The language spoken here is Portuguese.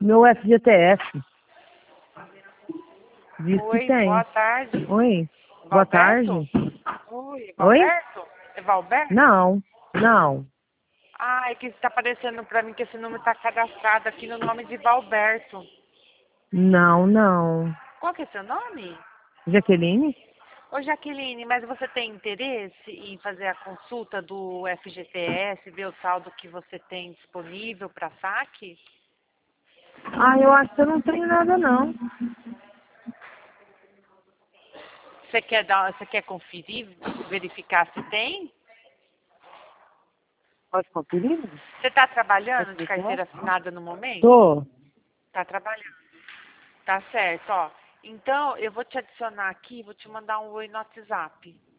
Meu FGTS. Diz que Oi, tem. boa tarde. Oi. Boa Valberto? tarde. Oi, é Oi? Valberto? É Valberto? Não. Não. Ah, é que está aparecendo para mim que esse número está cadastrado aqui no nome de Valberto. Não, não. Qual que é seu nome? Jaqueline? Ô, Jaqueline, mas você tem interesse em fazer a consulta do FGTS, ver o saldo que você tem disponível para saque? Ah, eu acho que eu não tenho nada, não. Você quer conferir, verificar se tem? Pode conferir? Você está trabalhando de FGTS? carteira assinada no momento? Tô. Está trabalhando. Tá certo, ó. Então, eu vou te adicionar aqui, vou te mandar um oi no WhatsApp.